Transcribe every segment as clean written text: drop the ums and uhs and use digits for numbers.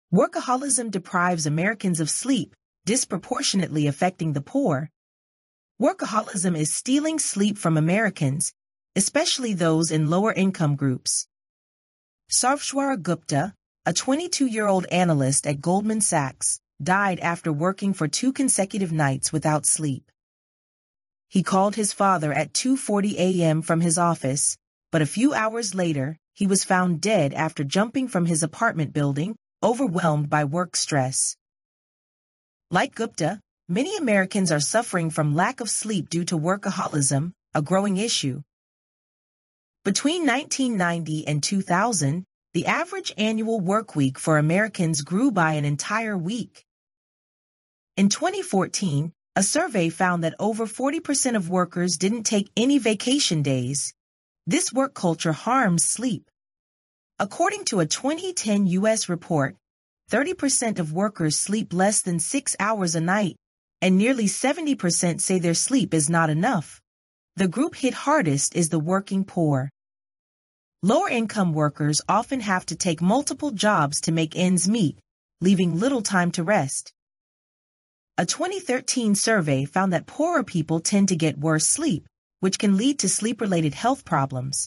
Workaholism deprives Americans of sleep, disproportionately affecting the poor. Workaholism is stealing sleep from Americans, especially those in lower income groups. Sarveshwara Gupta, a 22-year-old analyst at Goldman Sachs, died after working for 2 consecutive nights without sleep. He called his father at 2:40 a.m. from his office, but a few hours later, he was found dead after jumping from his apartment building, overwhelmed by work stress. Like Gupta, many Americans are suffering from lack of sleep due to workaholism, a growing issue. Between 1990 and 2000, the average annual workweek for Americans grew by an entire week. In 2014, a survey found that over 40% of workers didn't take any vacation days. This work culture harms sleep. According to a 2010 U.S. report, 30% of workers sleep less than 6 hours a night, and nearly 70% say their sleep is not enough. The group hit hardest is the working poor. Lower-income workers often have to take multiple jobs to make ends meet, leaving little time to rest. A 2013 survey found that poorer people tend to get worse sleep, which can lead to sleep-related health problems.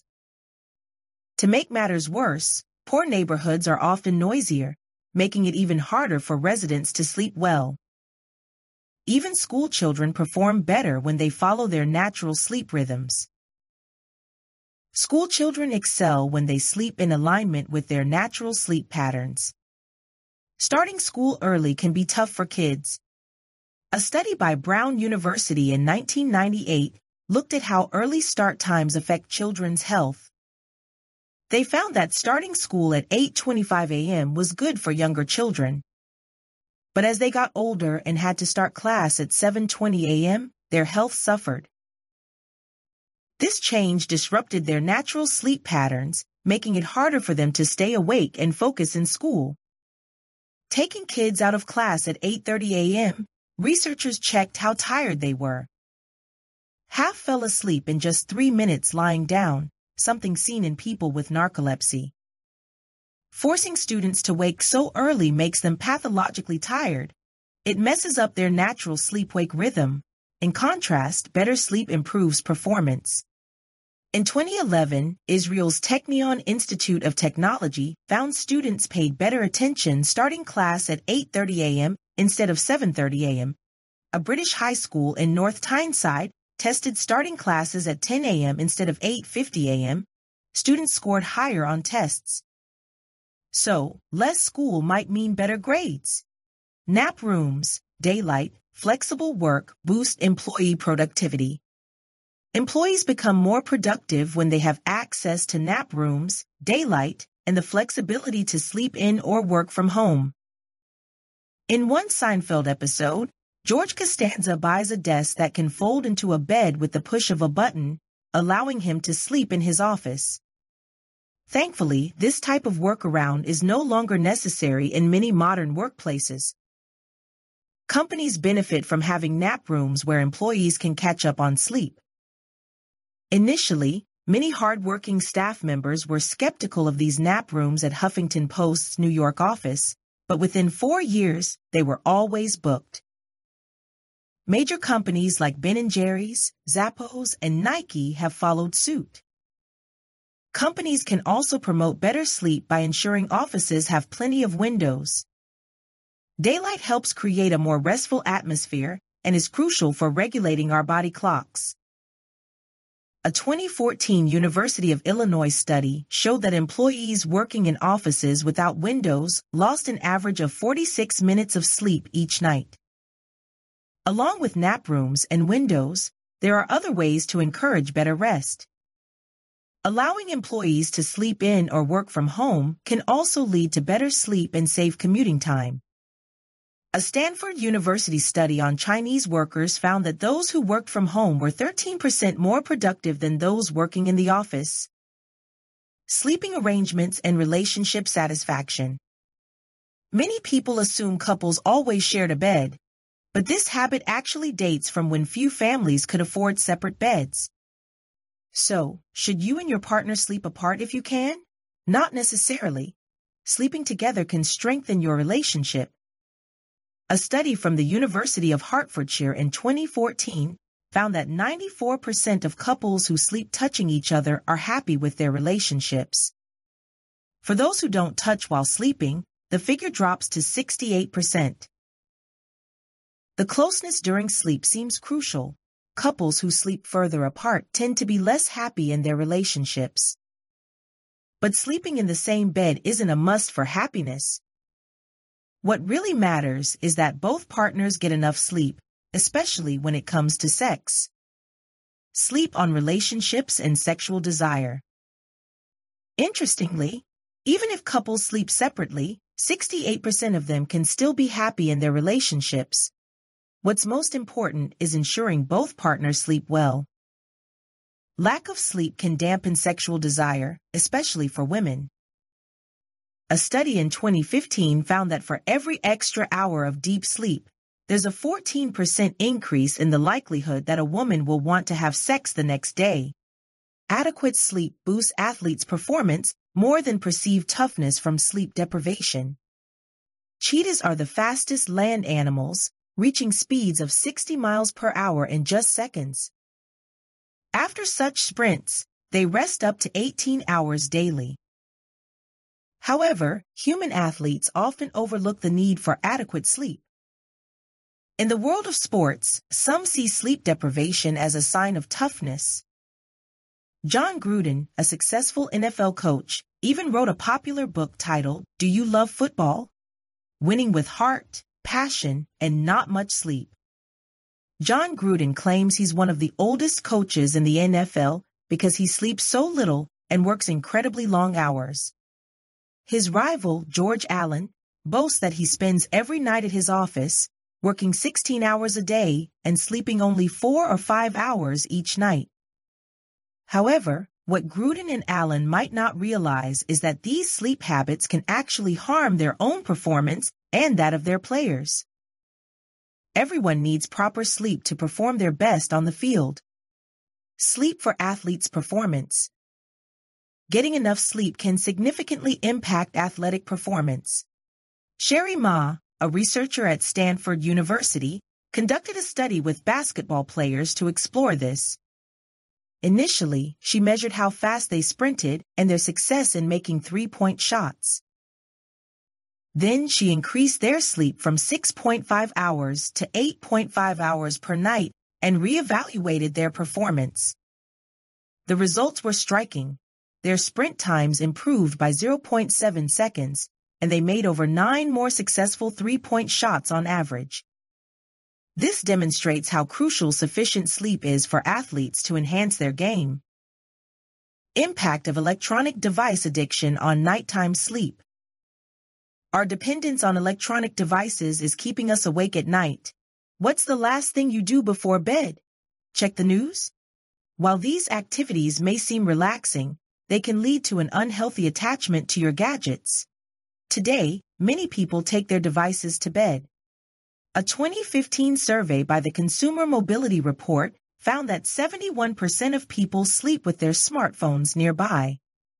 To make matters worse, poor neighborhoods are often noisier, making it even harder for residents to sleep well. Even school children perform better when they follow their natural sleep rhythms. School children excel when they sleep in alignment with their natural sleep patterns. Starting school early can be tough for kids. A study by Brown University in 1998 looked at how early start times affect children's health. They found that starting school at 8:25 a.m. was good for younger children. But as they got older and had to start class at 7:20 a.m., their health suffered. This change disrupted their natural sleep patterns, making it harder for them to stay awake and focus in school. Taking kids out of class at 8:30 a.m., researchers checked how tired they were. Half fell asleep in just 3 minutes lying down, something seen in people with narcolepsy. Forcing students to wake so early makes them pathologically tired. It messes up their natural sleep-wake rhythm. In contrast, better sleep improves performance. In 2011, Israel's Technion Institute of Technology found students paid better attention starting class at 8:30 a.m. instead of 7:30 a.m. A British high school in North Tyneside tested starting classes at 10 a.m. instead of 8:50 a.m. Students scored higher on tests. So, less school might mean better grades. Nap rooms, daylight, flexible work boost employee productivity. Employees become more productive when they have access to nap rooms, daylight, and the flexibility to sleep in or work from home. In one Seinfeld episode, George Costanza buys a desk that can fold into a bed with the push of a button, allowing him to sleep in his office. Thankfully, this type of workaround is no longer necessary in many modern workplaces. Companies benefit from having nap rooms where employees can catch up on sleep. Initially, many hardworking staff members were skeptical of these nap rooms at Huffington Post's New York office, but within 4 years, they were always booked. Major companies like Ben & Jerry's, Zappos, and Nike have followed suit. Companies can also promote better sleep by ensuring offices have plenty of windows. Daylight helps create a more restful atmosphere and is crucial for regulating our body clocks. A 2014 University of Illinois study showed that employees working in offices without windows lost an average of 46 minutes of sleep each night. Along with nap rooms and windows, there are other ways to encourage better rest. Allowing employees to sleep in or work from home can also lead to better sleep and save commuting time. A Stanford University study on Chinese workers found that those who worked from home were 13% more productive than those working in the office. Sleeping arrangements and relationship satisfaction. Many people assume couples always shared a bed, but this habit actually dates from when few families could afford separate beds. So, should you and your partner sleep apart if you can? Not necessarily. sleeping together can strengthen your relationship. A study from the University of Hertfordshire in 2014 found that 94% of couples who sleep touching each other are happy with their relationships. For those who don't touch while sleeping, the figure drops to 68%. The closeness during sleep seems crucial. Couples who sleep further apart tend to be less happy in their relationships. But sleeping in the same bed isn't a must for happiness. What really matters is that both partners get enough sleep, especially when it comes to sex. Sleep on relationships and sexual desire. Interestingly, even if couples sleep separately, 68% of them can still be happy in their relationships. What's most important is ensuring both partners sleep well. Lack of sleep can dampen sexual desire, especially for women. A study in 2015 found that for every extra hour of deep sleep, there's a 14% increase in the likelihood that a woman will want to have sex the next day. Adequate sleep boosts athletes' performance more than perceived toughness from sleep deprivation. Cheetahs are the fastest land animals, reaching speeds of 60 miles per hour in just seconds. After such sprints, they rest up to 18 hours daily. However, human athletes often overlook the need for adequate sleep. In the world of sports, some see sleep deprivation as a sign of toughness. Jon Gruden, a successful NFL coach, even wrote a popular book titled, "Do You Love Football?" Winning with heart, passion, and not much sleep. Jon Gruden claims he's one of the oldest coaches in the NFL because he sleeps so little and works incredibly long hours. His rival, George Allen, boasts that he spends every night at his office, working 16 hours a day and sleeping only 4 or 5 hours each night. However, what Gruden and Allen might not realize is that these sleep habits can actually harm their own performance and that of their players. Everyone needs proper sleep to perform their best on the field. Sleep for athletes' performance. Getting enough sleep can significantly impact athletic performance. Sherry Ma, a researcher at Stanford University, conducted a study with basketball players to explore this. Initially, she measured how fast they sprinted and their success in making three-point shots. Then she increased their sleep from 6.5 hours to 8.5 hours per night and reevaluated their performance. The results were striking. Their sprint times improved by 0.7 seconds, and they made over 9 more successful three-point shots on average. This demonstrates how crucial sufficient sleep is for athletes to enhance their game. Impact of electronic device addiction on nighttime sleep. Our dependence on electronic devices is keeping us awake at night. What's the last thing you do before bed? Check the news? While these activities may seem relaxing, they can lead to an unhealthy attachment to your gadgets. Today, many people take their devices to bed. A 2015 survey by the Consumer Mobility Report found that 71% of people sleep with their smartphones nearby.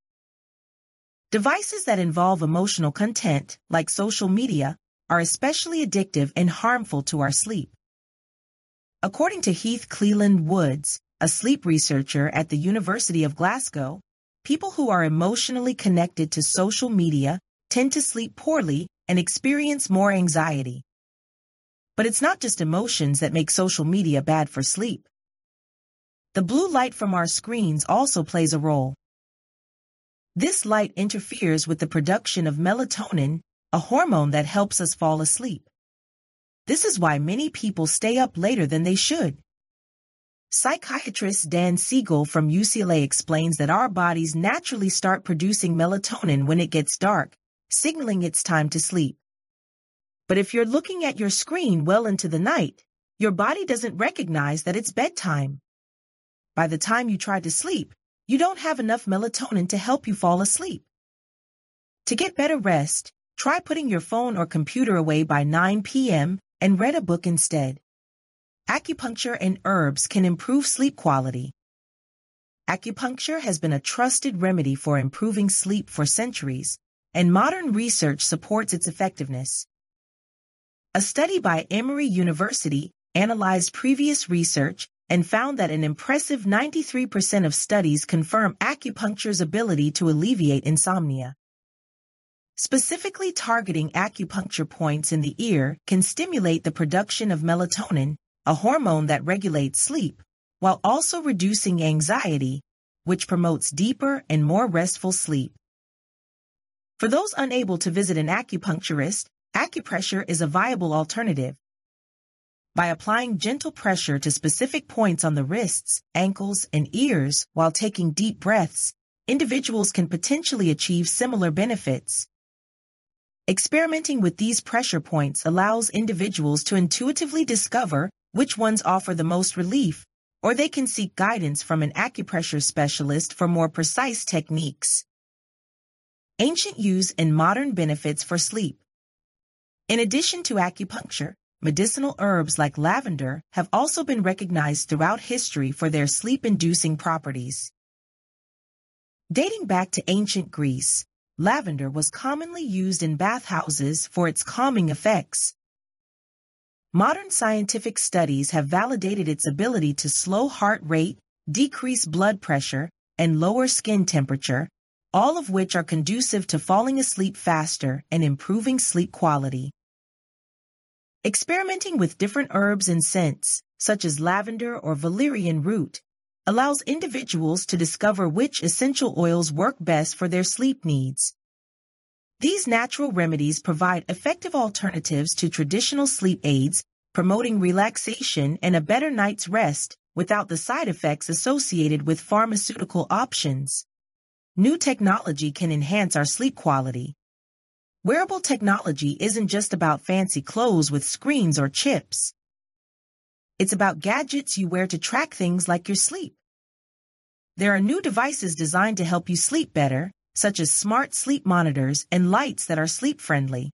Devices that involve emotional content, like social media, are especially addictive and harmful to our sleep. According to Heath Cleland Woods, a sleep researcher at the University of Glasgow, people who are emotionally connected to social media tend to sleep poorly and experience more anxiety. But it's not just emotions that make social media bad for sleep. The blue light from our screens also plays a role. This light interferes with the production of melatonin, a hormone that helps us fall asleep. This is why many people stay up later than they should. Psychiatrist Dan Siegel from UCLA explains that our bodies naturally start producing melatonin when it gets dark, signaling it's time to sleep. But if you're looking at your screen well into the night, your body doesn't recognize that it's bedtime. By the time you try to sleep, you don't have enough melatonin to help you fall asleep. To get better rest, try putting your phone or computer away by 9 p.m. and read a book instead. Acupuncture and herbs can improve sleep quality. Acupuncture has been a trusted remedy for improving sleep for centuries, and modern research supports its effectiveness. A study by Emory University analyzed previous research and found that an impressive 93% of studies confirm acupuncture's ability to alleviate insomnia. Specifically targeting acupuncture points in the ear can stimulate the production of melatonin, a hormone that regulates sleep, while also reducing anxiety, which promotes deeper and more restful sleep. For those unable to visit an acupuncturist, acupressure is a viable alternative. By applying gentle pressure to specific points on the wrists, ankles, and ears while taking deep breaths, individuals can potentially achieve similar benefits. Experimenting with these pressure points allows individuals to intuitively discover which ones offer the most relief, or they can seek guidance from an acupressure specialist for more precise techniques. Ancient use and modern benefits for sleep. In addition to acupuncture, medicinal herbs like lavender have also been recognized throughout history for their sleep-inducing properties. Dating back to ancient Greece, lavender was commonly used in bathhouses for its calming effects. Modern scientific studies have validated its ability to slow heart rate, decrease blood pressure, and lower skin temperature, all of which are conducive to falling asleep faster and improving sleep quality. Experimenting with different herbs and scents, such as lavender or valerian root, allows individuals to discover which essential oils work best for their sleep needs. These natural remedies provide effective alternatives to traditional sleep aids, promoting relaxation and a better night's rest without the side effects associated with pharmaceutical options. New technology can enhance our sleep quality. Wearable technology isn't just about fancy clothes with screens or chips. It's about gadgets you wear to track things like your sleep. There are new devices designed to help you sleep better, such as smart sleep monitors and lights that are sleep-friendly.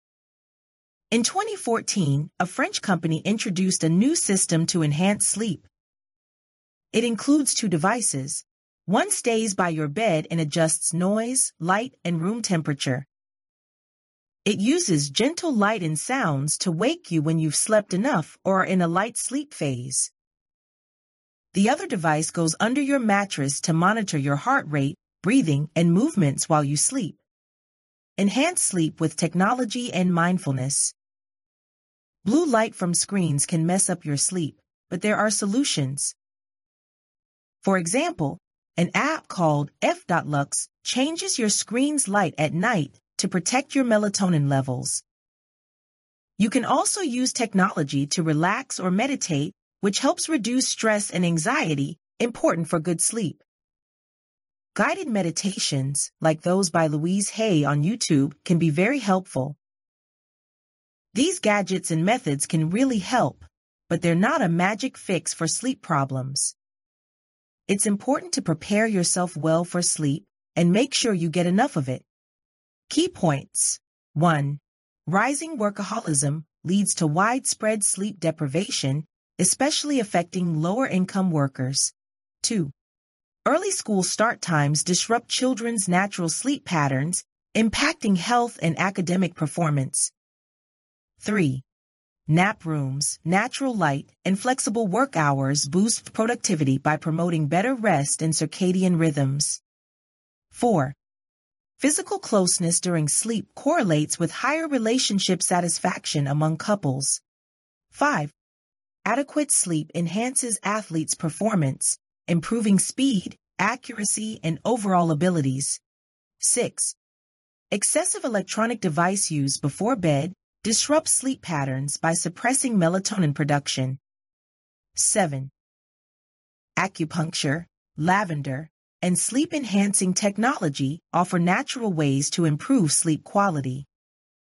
In 2014, a French company introduced a new system to enhance sleep. It includes two devices. One stays by your bed and adjusts noise, light, and room temperature. It uses gentle light and sounds to wake you when you've slept enough or are in a light sleep phase. The other device goes under your mattress to monitor your heart rate, breathing, and movements while you sleep. Enhance sleep with technology and mindfulness. Blue light from screens can mess up your sleep, but there are solutions. For example, an app called F.Lux changes your screen's light at night to protect your melatonin levels. You can also use technology to relax or meditate, which helps reduce stress and anxiety, important for good sleep. Guided meditations, like those by Louise Hay on YouTube, can be very helpful. These gadgets and methods can really help, but they're not a magic fix for sleep problems. It's important to prepare yourself well for sleep and make sure you get enough of it. Key points. 1. Rising workaholism leads to widespread sleep deprivation, especially affecting lower-income workers. 2. Early school start times disrupt children's natural sleep patterns, impacting health and academic performance. 3. Nap rooms, natural light, and flexible work hours boost productivity by promoting better rest and circadian rhythms. 4. Physical closeness during sleep correlates with higher relationship satisfaction among couples. 5. Adequate sleep enhances athletes' performance, improving speed, accuracy, and overall abilities. 6. Excessive electronic device use before bed disrupts sleep patterns by suppressing melatonin production. 7. Acupuncture, lavender, and sleep-enhancing technology offer natural ways to improve sleep quality.